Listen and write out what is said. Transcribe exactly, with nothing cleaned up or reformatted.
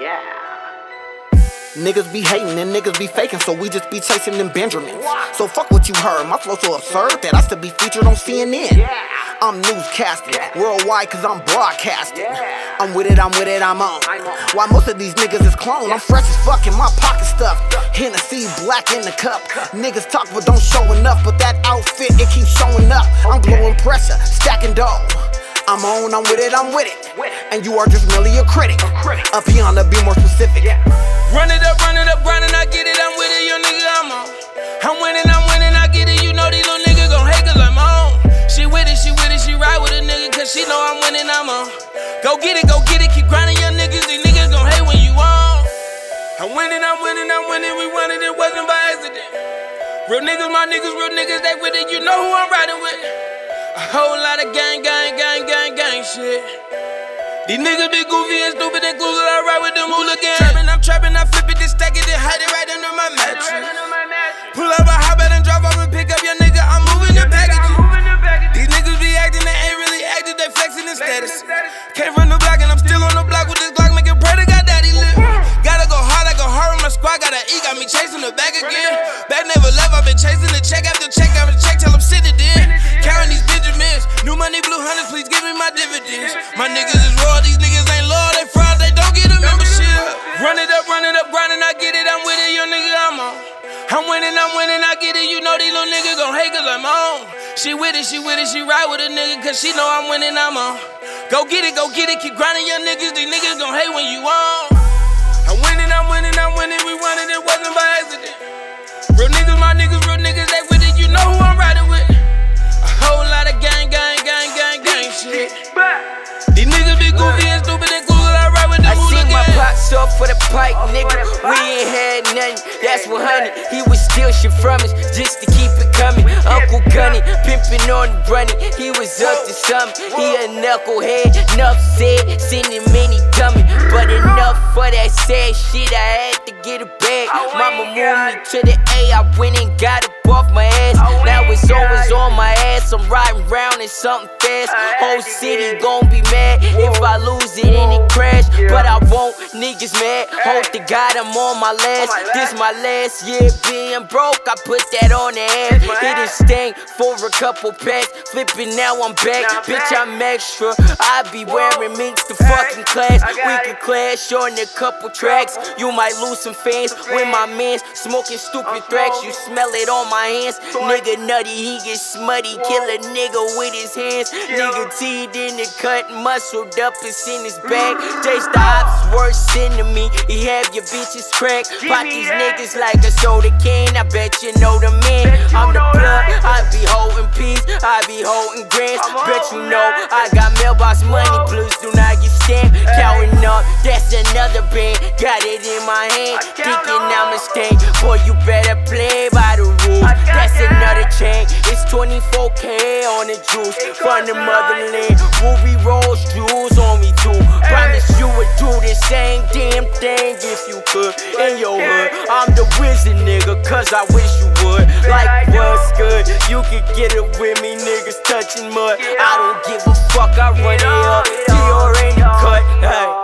Yeah. Niggas be hating and niggas be faking, so we just be chasing them Benjamins. So fuck what you heard, my flow so absurd that I still be featured on C N N. Yeah. I'm newscasting, Yeah. worldwide cause I'm broadcasting. Yeah. I'm with it, I'm with it, I'm on. I'm on. While most of these niggas is clone, I'm fresh as fuck in my pocket stuff. Hennessy black in the cup. Niggas talk but don't show enough, but that outfit, it keeps showing up. I'm blowing pressure, stacking dough. I'm on, I'm with it, I'm with it. And you are just merely a critic. Up here to be more specific. Run it up, run it up, grindin', I get it, I'm with it, yo nigga, I'm on. I'm winning, I'm winning, I get it, you know these little niggas gon' hate cause I'm on. She with it, she with it, she ride with a nigga cause she know I'm winning, I'm on. Go get it, go get it, keep grinding, young niggas, these niggas gon' hate when you on. I'm winning, I'm winning, I'm winning, we won it, it wasn't by accident. Real niggas, my niggas, real niggas, they with it, you know who I'm riding with. A whole lot of gang, gang, gang, gang, gang shit. These niggas be goofy and stupid and cool, I ride with them hooligans. Trappin', I'm trappin', I flip it, then stack it, then hide it right under my mattress. Pull up a hot bed and drop off and pick up your nigga, I'm moving the packages. These niggas be acting, they ain't really acting, they flexing in status. Came from the block and I'm still on the block with this Glock, making pray to God daddy live. Gotta go hard, I go hard with my squad, gotta eat, got me chasing the bag again. Back never left, I've been chasing the check after check after check till I'm sitting in. Counting these Benjamins, new money, blue hundreds, please give me my dividends. My niggas is raw, these niggas ain't loyal, they fraud, they don't get a membership. Run it up, run it up, grindin', I get it, I'm with it, young nigga, I'm on. I'm winning, I'm winning, I get it, you know these little niggas gon' hate cause I'm on. She with it, she with it, she ride with a nigga cause she know I'm winning, I'm on. Go get it, go get it, keep grinding, young niggas, these niggas gon' hate when you on. I'm winning, I'm winning, I'm winning, we won it, it wasn't by accident. Real niggas, my niggas, real niggas, they with it, you know who I'm riding with. A whole lot of gang, gang, gang, gang, gang shit. These niggas be goofy and stupid and cool, I ride with them I seen my hooligans. pops up for the pipe, nigga. We ain't had nothing, that's one hundred. He would steal shit from us just to keep it coming. Uncle Gunny, pimpin' on the running. He was up to something, he a knucklehead. Enough said, sending many coming. But enough for that sad shit, I had to get it back. Mama moved me to the A, I went and got up off my ass. Now it's always on my ass, I'm riding round in something fast. Whole city gon' be mad if I lose it and it crash. But I won't, niggas mad. Hope to God I'm on my last. This my last year being broke, I put that on the ass. Hit a sting for a couple packs. Flipping now I'm back, bitch I'm extra. I be wearing minks to fucking class. We could clash on a couple tracks. You might lose some fans with my mans smoking stupid thracks. You smell it on my hands. Nigga nutty, he get smutty. Kill a nigga with his hands. Nigga teed in the cut, muscled up, it's in his bag. Taste the ops worst enemy. He have your bitches cracked. Pop these niggas like a soda can. I bet you know the man. I'm the blood. I be holding peace. I be holding grants. Bet you know I got mailbox money. Blues do not get stamped. Counting up, that's another band. Got it in my hand. Thinking I'm a stain. Boy, you better play by the rules. That's another chain. It's twenty-four K on the juice. From the motherland. Ruby Rose jewels on me too. Promise you would do the same damn thing if you could. In your hood, I'm the wizard, nigga, cause I wish you would. Like what's good? You could get it with me, niggas touching mud. I don't give a fuck, I run it up. Dior in the cut, hey.